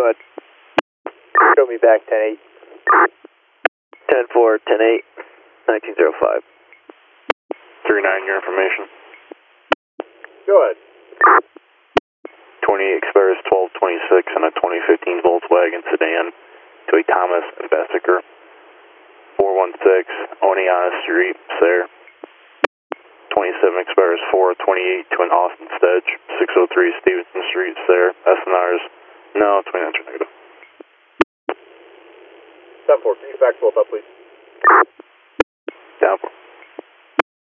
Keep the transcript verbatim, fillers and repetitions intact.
Go ahead. Show me back ten eight. ten four, ten eight, nineteen oh five. three nine, your information. Go ahead. twenty-eight expires twelve twenty-six on a twenty fifteen Volkswagen sedan to a Thomas Bessiker. four one six, Oneonta Street, Sayre. twenty-seven expires four twenty-eight to an Austin Stedge, six oh three Stevenson Street, Sayre, S